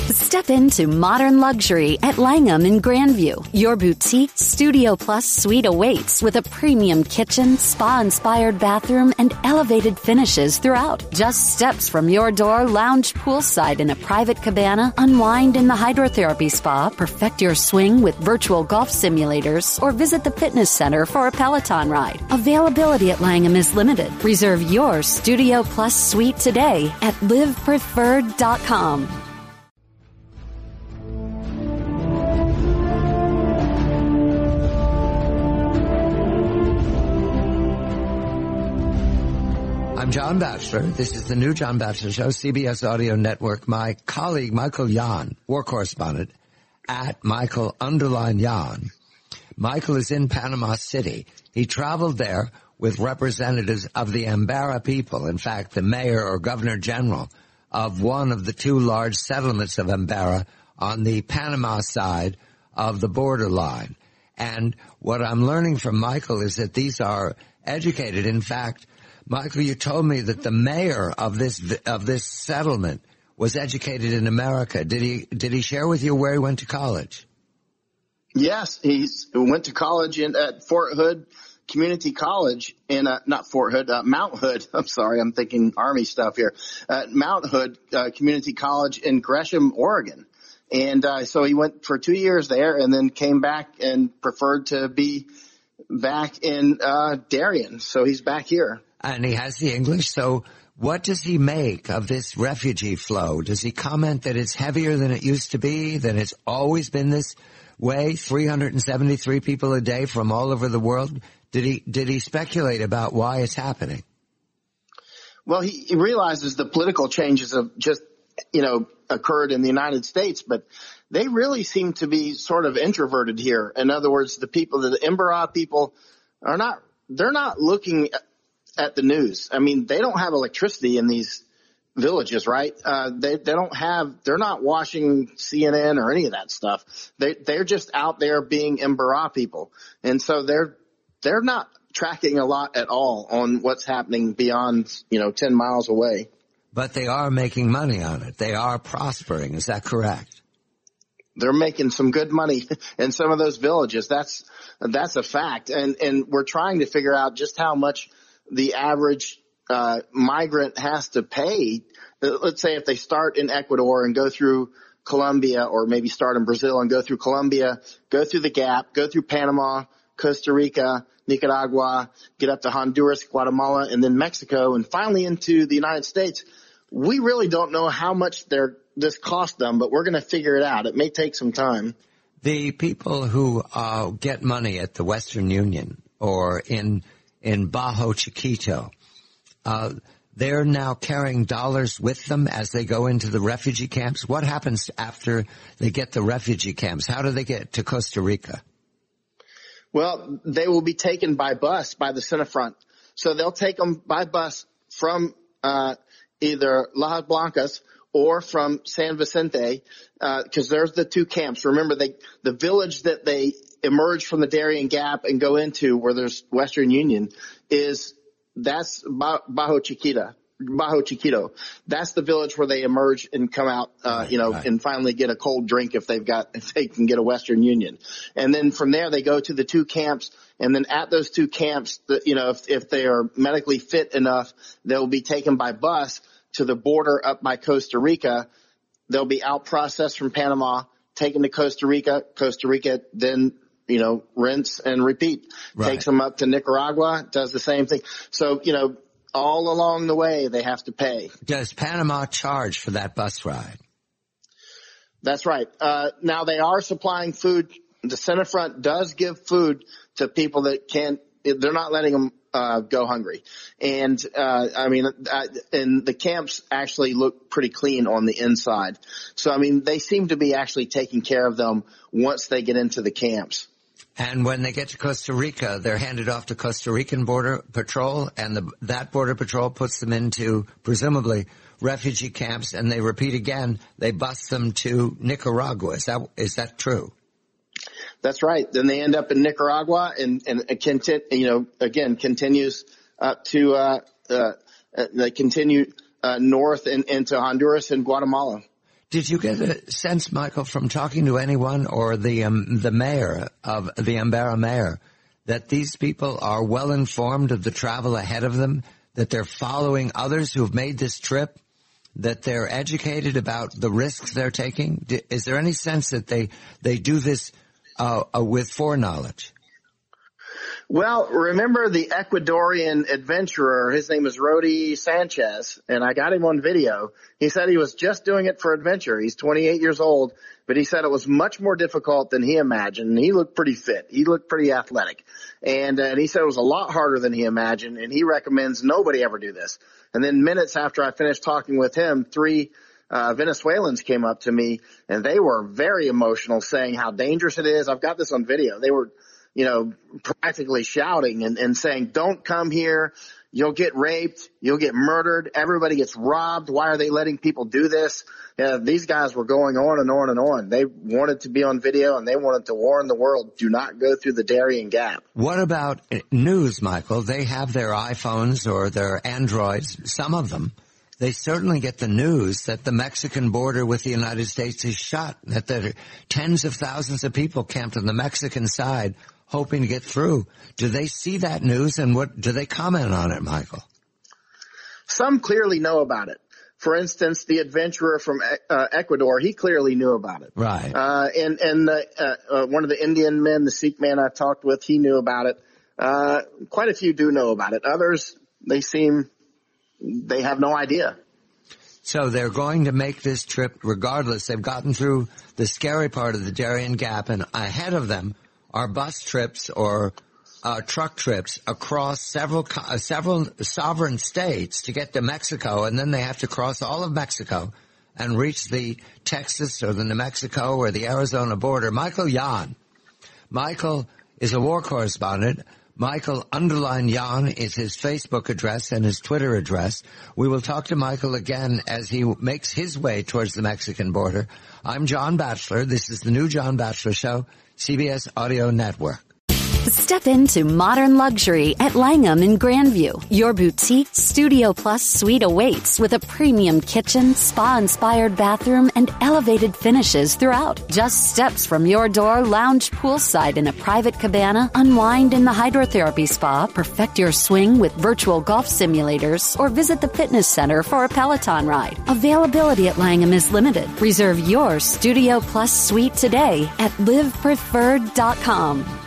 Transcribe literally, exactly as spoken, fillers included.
Step into modern luxury at Langham in Grandview. Your boutique Studio Plus suite awaits with a premium kitchen, spa-inspired bathroom, and elevated finishes throughout. Just steps from your door, lounge poolside in a private cabana, unwind in the hydrotherapy spa, perfect your swing with virtual golf simulators, or visit the fitness center for a Peloton ride. Availability at Langham is limited. Reserve your Studio Plus suite today at live preferred dot com. I'm John Batchelor. This is the new John Batchelor Show, C B S Audio Network. My colleague, Michael Yon, war correspondent at Michael underline Yon. Michael is in Panama City. He traveled there with representatives of the Embera people. In fact, the mayor or governor general of one of the two large settlements of Embera on the Panama side of the borderline. And what I'm learning from Michael is that these are educated. In fact, Michael, you told me that the mayor of this of this settlement was educated in America. Did he did he share with you where he went to college? Yes, he went to college in at Fort Hood Community College in uh, not Fort Hood, uh, Mount Hood. I'm sorry, I'm thinking Army stuff here. Uh, Mount Hood uh, Community College in Gresham, Oregon, and uh, so he went for two years there, and then came back and preferred to be back in uh, Darien. So he's back here. And he has the English. So what does he make of this refugee flow? Does he comment that it's heavier than it used to be, that it's always been this way, three hundred seventy-three people a day from all over the world? Did he, did he speculate about why it's happening? Well, he, he realizes the political changes have just, you know, occurred in the United States, but they really seem to be sort of introverted here. In other words, the people, the Embera people are not, they're not looking at the news. I mean, they don't have electricity in these villages, right? Uh, they, they don't have, they're not watching C N N or any of that stuff. They, they're just out there being Embera people. And so they're, they're not tracking a lot at all on what's happening beyond, you know, ten miles away. But they are making money on it. They are prospering. Is that correct? They're making some good money in some of those villages. That's, that's a fact. And, and we're trying to figure out just how much the average uh migrant has to pay. Let's say if they start in Ecuador and go through Colombia, or maybe start in Brazil and go through Colombia, go through the Gap, go through Panama, Costa Rica, Nicaragua, get up to Honduras, Guatemala, and then Mexico, and finally into the United States. We really don't know how much they're, this cost them, but we're going to figure it out. It may take some time. The people who uh get money at the Western Union or in in Bajo Chiquito, uh, they're now carrying dollars with them as they go into the refugee camps. What happens after they get the refugee camps? How do they get to Costa Rica? Well, they will be taken by bus by the Cinefront. So they'll take them by bus from uh either Lajas Blancas or from San Vicente, uh, because there's the two camps. Remember, they the village that they emerge from the Darien Gap and go into, where there's Western Union, is that's Bajo Chiquita, Bajo Chiquito. That's the village where they emerge and come out, uh, right, you know, right. and finally get a cold drink if they've got, if they can get a Western Union. And then from there they go to the two camps. And then at those two camps, the, you know, if, if they are medically fit enough, they'll be taken by bus to the border up by Costa Rica. They'll be out processed from Panama, taken to Costa Rica. Costa Rica then, you know, rinse and repeat. Right. Takes them up to Nicaragua, does the same thing. So, you know, all along the way they have to pay. Does Panama charge for that bus ride? That's right. Uh, now they are supplying food. The Cinefront does give food to people that can't, they're not letting them uh, go hungry. And, uh, I mean, uh, and the camps actually look pretty clean on the inside. So, I mean, they seem to be actually taking care of them once they get into the camps. And when they get to Costa Rica, they're handed off to Costa Rican Border Patrol, and the, that Border Patrol puts them into, presumably, refugee camps, and they repeat again, they bus them to Nicaragua. Is that, is that true? That's right. Then they end up in Nicaragua, and, and it conti- you know, again, continues up to, uh, uh, they continue, uh, north and into Honduras and Guatemala. Did you get a sense, Michael, from talking to anyone or the um, the mayor of the Canberra mayor, that these people are well informed of the travel ahead of them, that they're following others who have made this trip, that they're educated about the risks they're taking? Is there any sense that they they do this uh, uh, with foreknowledge? Well, remember the Ecuadorian adventurer, his name is Rody Sanchez, and I got him on video. He said he was just doing it for adventure. He's twenty-eight years old, but he said it was much more difficult than he imagined. And he looked pretty fit. He looked pretty athletic. And, uh, and he said it was a lot harder than he imagined, and he recommends nobody ever do this. And then minutes after I finished talking with him, three uh Venezuelans came up to me, and they were very emotional, saying how dangerous it is. I've got this on video. They were, you know, practically shouting and, and saying, don't come here. You'll get raped. You'll get murdered. Everybody gets robbed. Why are they letting people do this? Yeah, these guys were going on and on and on. They wanted to be on video, and they wanted to warn the world, do not go through the Darien Gap. What about news, Michael? They have their iPhones or their Androids, some of them. They certainly get the news that the Mexican border with the United States is shut, that there are tens of thousands of people camped on the Mexican side hoping to get through. Do they see that news, and what do they comment on it, Michael? Some clearly know about it. For instance, the adventurer from uh, Ecuador, he clearly knew about it. Right. Uh, and and the, uh, uh, one of the Indian men, the Sikh man I talked with, he knew about it. Uh, quite a few do know about it. Others, they seem, they have no idea. So they're going to make this trip regardless. They've gotten through the scary part of the Darien Gap, and ahead of them are bus trips or uh, truck trips across several uh, several sovereign states to get to Mexico, and then they have to cross all of Mexico and reach the Texas or the New Mexico or the Arizona border. Michael Yan. Michael is a war correspondent. Michael underline Yan is his Facebook address and his Twitter address. We will talk to Michael again as he makes his way towards the Mexican border. I'm John Batchelor. This is the new John Batchelor Show, C B S Audio Network. Step into modern luxury at Langham in Grandview. Your boutique Studio Plus suite awaits with a premium kitchen, spa-inspired bathroom, and elevated finishes throughout. Just steps from your door, lounge poolside in a private cabana, unwind in the hydrotherapy spa, perfect your swing with virtual golf simulators, or visit the fitness center for a Peloton ride. Availability at Langham is limited. Reserve your Studio Plus suite today at live preferred dot com.